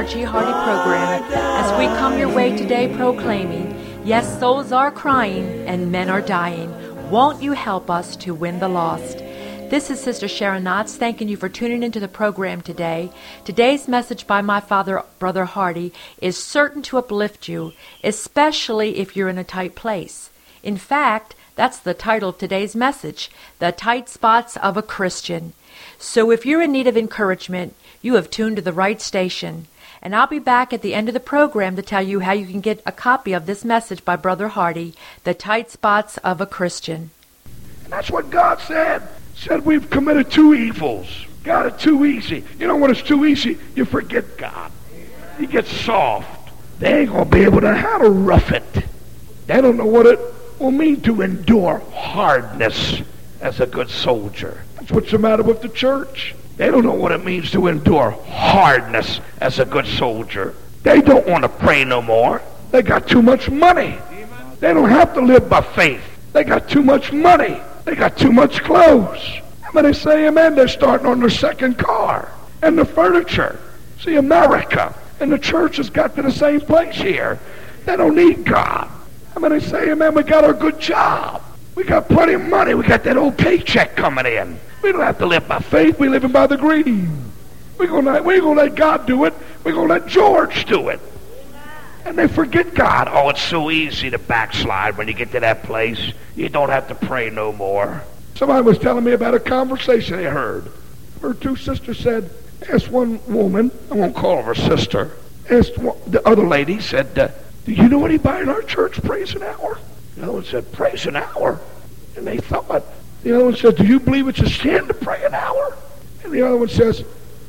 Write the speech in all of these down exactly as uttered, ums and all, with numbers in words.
G. Hardy program as we come your way today proclaiming, yes, souls are crying and men are dying. Won't you help us to win the lost? This is Sister Sharon Knotts thanking you for tuning into the program today. Today's message by my father, Brother Hardy, is certain to uplift you, especially if you're in a tight place. In fact, that's the title of today's message, The Tight Spots of a Christian. So if you're in need of encouragement, you have tuned to the right station. And I'll be back at the end of the program to tell you how you can get a copy of this message by Brother Hardy, The Tight Spots of a Christian. And that's what God said. Said we've committed two evils. Got it too easy. You know when it's too easy? You forget God. You get soft. They ain't going to be able to how to rough it. They don't know what it will mean to endure hardness as a good soldier. That's what's the matter with the church. They don't know what it means to endure hardness as a good soldier. They don't want to pray no more. They got too much money. They don't have to live by faith. They got too much money. They got too much clothes. When they say amen, they're starting on their second car. And the furniture. See, America and the church has got to the same place here. They don't need God. I mean, they say amen, we got our good job. We got plenty of money. We got that old paycheck coming in. We don't have to live by faith. We living by the green. We're gonna we ain't gonna let God do it. We're gonna let George do it. And they forget God. Oh, it's so easy to backslide when you get to that place. You don't have to pray no more. Somebody was telling me about a conversation they heard. Her two sisters said, asked one woman, I won't call her sister, asked one, the other lady, said, uh, do you know anybody in our church prays an hour? The other one said, prays an hour? And they thought, the other one said, do you believe it's a sin to pray an hour? And the other one says,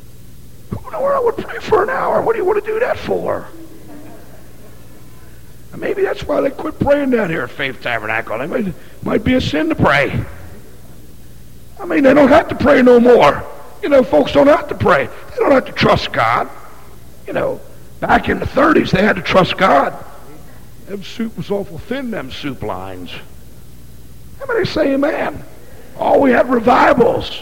who in the world would pray for an hour? What do you want to do that for? And maybe that's why they quit praying down here at Faith Tabernacle. It might, might be a sin to pray. I mean, they don't have to pray no more. You know, folks don't have to pray. They don't have to trust God. You know, back in the thirties, they had to trust God. Them soup was awful thin, them soup lines. How many say amen? Oh, we had revivals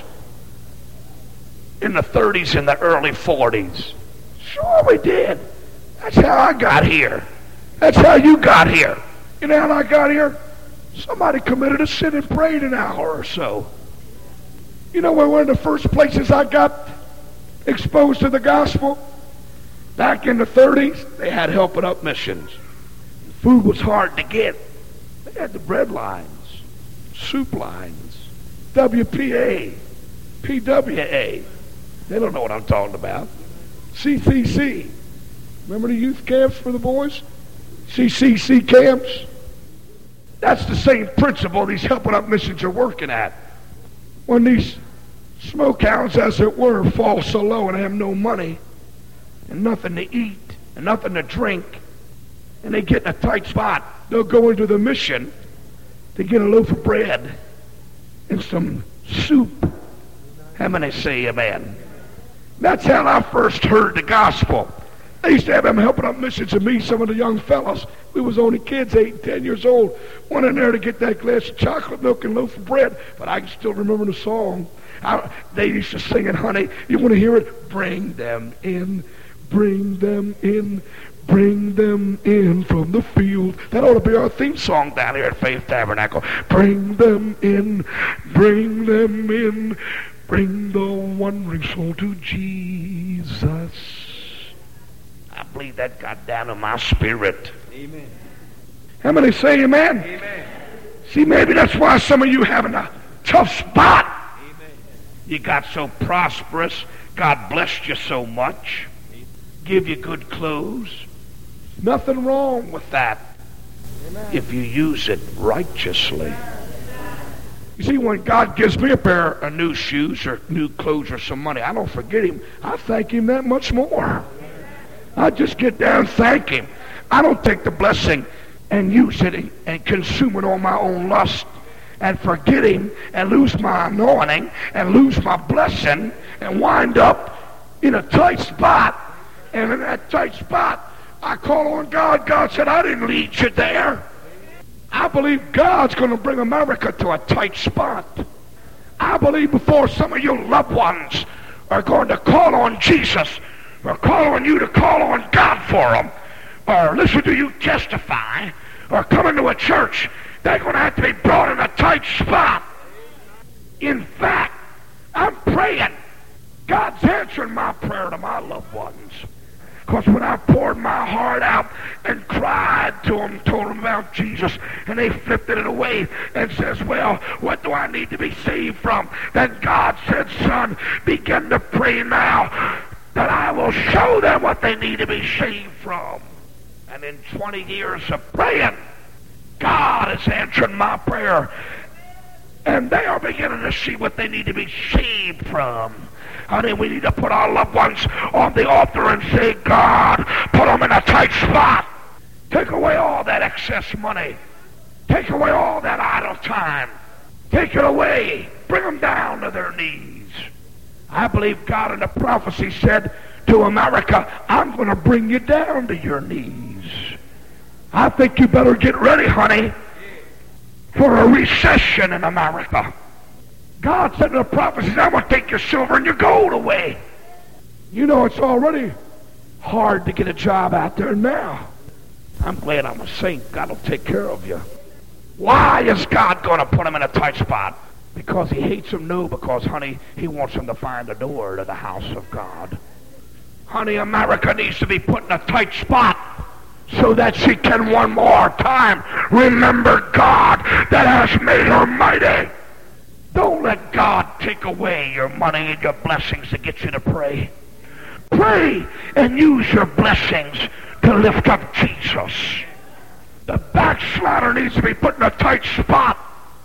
in the thirties and the early forties. Sure we did. That's how I got here. That's how you got here. You know how I got here? Somebody committed a sin and prayed an hour or so. You know where one of the first places I got exposed to the gospel? Back in the thirties, they had Helping Up missions. Food was hard to get. They had the bread lines, soup lines, W P A, P W A. They don't know what I'm talking about. C C C. Remember the youth camps for the boys? C C C camps. That's the same principle these Helping Up missions are working at. When these smokehounds, as it were, fall so low and have no money and nothing to eat and nothing to drink, and they get in a tight spot, they'll go into the mission to get a loaf of bread and some soup. How many say amen? That's how I first heard the gospel. They used to have them Helping Up missions, and me, some of the young fellas, we was only kids, eight and ten years old, went in there to get that glass of chocolate milk and loaf of bread. But I can still remember the song. I, they used to sing it, honey. You want to hear it? Bring them in, bring them in, bring them in from the field. That ought to be our theme song down here at Faith Tabernacle. Bring them in, bring them in, bring the wandering soul to Jesus. I believe that got down in my spirit. Amen. How many say amen? Amen. See, maybe that's why some of you having a tough spot. Amen. You got so prosperous. God blessed you so much. Amen. Give you good clothes. Nothing wrong with that. Amen. If you use it righteously. You see, when God gives me a pair of new shoes or new clothes or some money, I don't forget him. I thank him that much more. I just get down and thank him. I don't take the blessing and use it and consume it on my own lust and forget him and lose my anointing and lose my blessing and wind up in a tight spot. And in that tight spot, I call on God. God said, I didn't lead you there. I believe God's going to bring America to a tight spot. I believe before some of your loved ones are going to call on Jesus, or call on you to call on God for them, or listen to you testify, or come into a church, they're going to have to be brought in a tight spot. In fact, I'm praying. God's answering my prayer to my loved ones. Because when I poured my heart out and cried to them, told them about Jesus, and they flipped it away and says, well, what do I need to be saved from? Then God said, son, begin to pray now that I will show them what they need to be saved from. And in twenty years of praying, God is answering my prayer. And they are beginning to see what they need to be saved from. Honey, we need to put our loved ones on the altar and say, God, put them in a tight spot. Take away all that excess money. Take away all that idle time. Take it away. Bring them down to their knees. I believe God in the prophecy said to America, I'm going to bring you down to your knees. I think you better get ready, honey, for a recession in America. God said in the prophecies, I'm going to take your silver and your gold away. You know, it's already hard to get a job out there now. I'm glad I'm a saint. God will take care of you. Why is God going to put them in a tight spot? Because he hates them? No, because, honey, he wants them to find the door to the house of God. Honey, America needs to be put in a tight spot so that she can one more time remember God that has made her mighty. Don't let God take away your money and your blessings to get you to pray. Pray and use your blessings to lift up Jesus. The backslider needs to be put in a tight spot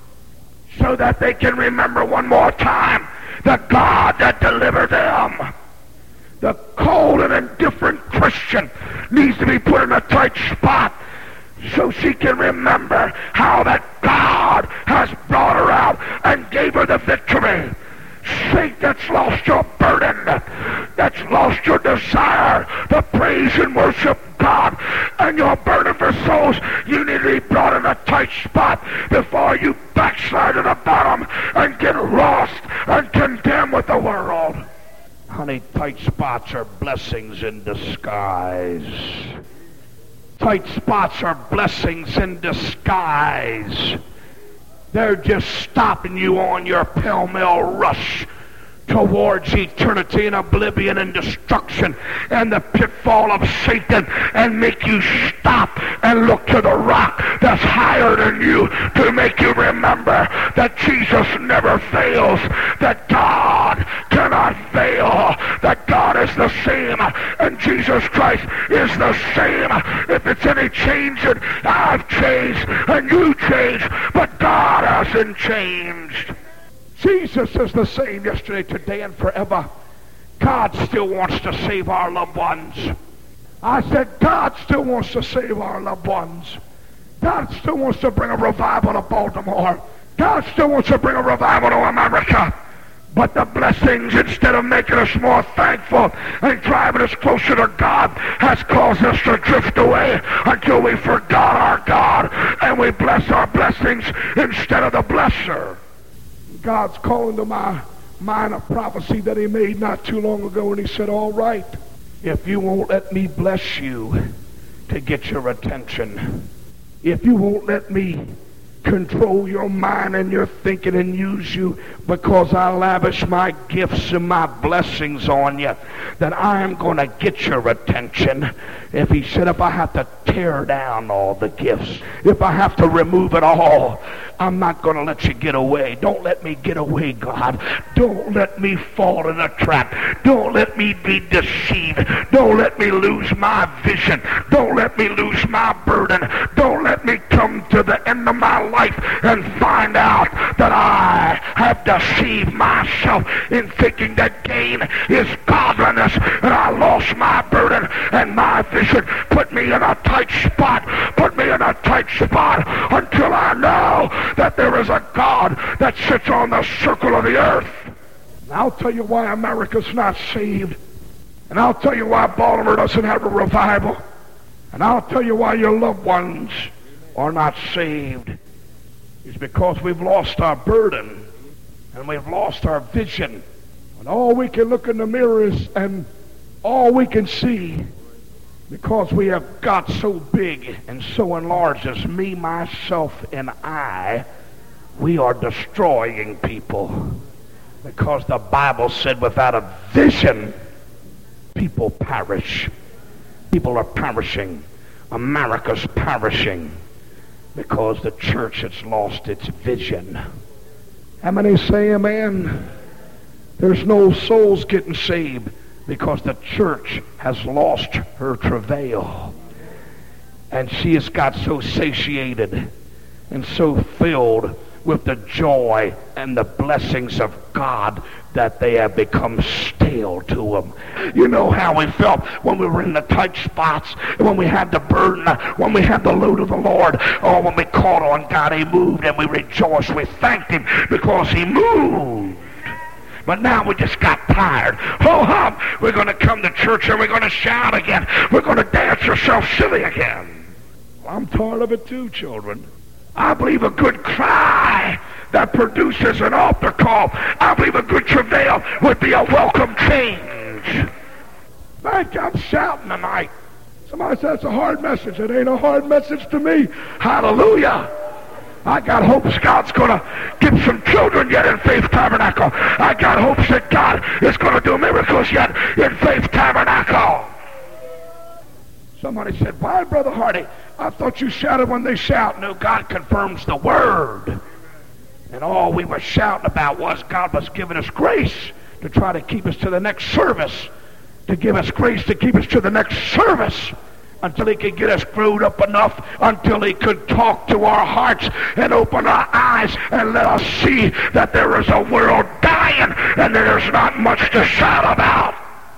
so that they can remember one more time the God that delivered them. The cold and indifferent Christian needs to be put in a tight spot so she can remember how that God has brought her out and gave her the victory. Saint that's lost your burden, that's lost your desire to praise and worship God, and your burden for souls, you need to be brought in a tight spot before you backslide to the bottom and get lost and condemned with the world. Honey, tight spots are blessings in disguise. Tight spots are blessings in disguise. They're just stopping you on your pell-mell rush towards eternity and oblivion and destruction and the pitfall of Satan, and make you stop and look to the rock that's higher than you to make you remember that Jesus never fails, that God cannot fail, that God is the same and Jesus Christ is the same. If it's any changing, I've changed and you changed, but God hasn't changed. Jesus is the same yesterday, today, and forever. God still wants to save our loved ones. I said God still wants to save our loved ones. God still wants to bring a revival to Baltimore. God still wants to bring a revival to America. But the blessings, instead of making us more thankful and driving us closer to God, has caused us to drift away until we forgot our God and we bless our blessings instead of the blesser. God's calling to my mind a prophecy that he made not too long ago, and he said, all right, if you won't let me bless you to get your attention, if you won't let me control your mind and your thinking and use you because I lavish my gifts and my blessings on you, then I am going to get your attention. If he said, if I have to tear down all the gifts, if I have to remove it all, I'm not going to let you get away. Don't let me get away, God. Don't let me fall in a trap. Don't let me be deceived. Don't let me lose my vision. Don't let me lose my burden. Don't let me come to the end of my life and find out that I have deceived myself in thinking that gain is godliness and I lost my burden and my vision. Put me in a tight spot. Put me in a tight spot until I know that there is a God that sits on the circle of the earth. And I'll tell you why America's not saved. And I'll tell you why Baltimore doesn't have a revival. And I'll tell you why your loved ones are not saved. It's because we've lost our burden and we've lost our vision. And all we can look in the mirror is and all we can see, because we have got so big and so enlarged as me, myself, and I, we are destroying people. Because the Bible said without a vision, people perish. People are perishing. America's perishing because the church has lost its vision. How many say amen? There's no souls getting saved because the church has lost her travail. And she has got so satiated and so filled with the joy and the blessings of God that they have become stale to them. You know how we felt when we were in the tight spots, when we had the burden, when we had the load of the Lord. Oh, when we called on God, he moved, and we rejoiced. We thanked him because he moved. But now we just got tired. Ho hum, we're going to come to church and we're going to shout again. We're going to dance ourselves silly again. Well, I'm tired of it too, children. I believe a good cry that produces an altar call. I believe a good travail would be a welcome change. Thank you, I'm shouting tonight. Somebody said it's a hard message. It ain't a hard message to me. Hallelujah. I got hopes God's going to give some children yet in Faith Tabernacle. I got hopes that God is going to do miracles yet in Faith Tabernacle. Somebody said, why, Brother Hardy? I thought you shouted when they shout. No, God confirms the word. And all we were shouting about was God was giving us grace to try to keep us to the next service. To give us grace to keep us to the next service. Until he could get us screwed up enough, until he could talk to our hearts and open our eyes and let us see that there is a world dying and there's not much to shout about.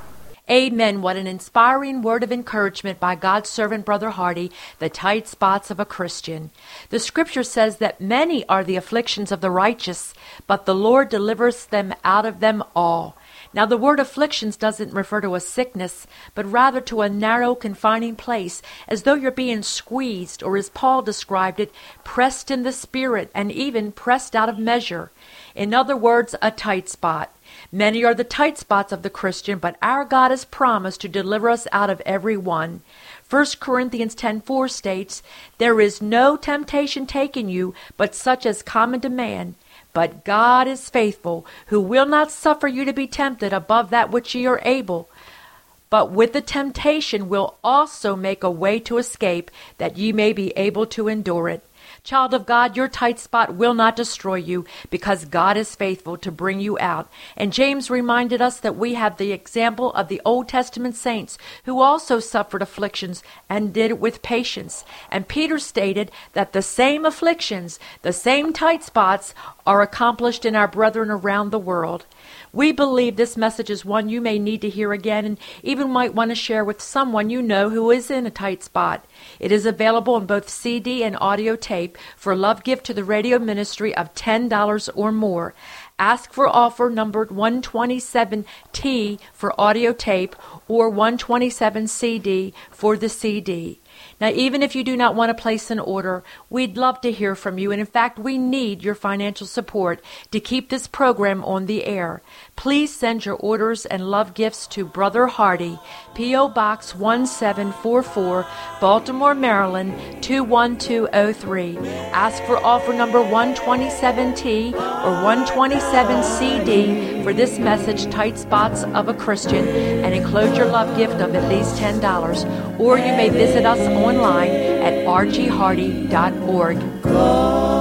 Amen. What an inspiring word of encouragement by God's servant, Brother Hardy, the tight spots of a Christian. The scripture says that many are the afflictions of the righteous, but the Lord delivers them out of them all. Now, the word afflictions doesn't refer to a sickness, but rather to a narrow, confining place, as though you're being squeezed, or as Paul described it, pressed in the spirit, and even pressed out of measure. In other words, a tight spot. Many are the tight spots of the Christian, but our God has promised to deliver us out of every one. First Corinthians ten four states, there is no temptation taken you, but such as common to man. But God is faithful, who will not suffer you to be tempted above that which ye are able, but with the temptation will also make a way to escape, that ye may be able to endure it. Child of God, your tight spot will not destroy you, because God is faithful to bring you out. And James reminded us that we have the example of the Old Testament saints who also suffered afflictions and did it with patience. And Peter stated that the same afflictions, the same tight spots, are accomplished in our brethren around the world. We believe this message is one you may need to hear again, and even might want to share with someone you know who is in a tight spot. It is available in both C D and audio tape for a love gift to the radio ministry of ten dollars or more. Ask for offer numbered one twenty-seven T for audio tape or one twenty-seven C D for the C D. Now, even if you do not want to place an order, we'd love to hear from you. And in fact, we need your financial support to keep this program on the air. Please send your orders and love gifts to Brother Hardy, P O. Box one seven four four, Baltimore, Maryland two one two oh three. Ask for offer number one twenty-seven T or one twenty-seven C D for this message, Tight Spots of a Christian, and enclose your love gift of at least ten dollars. Or you may visit us online at r g hardy dot org.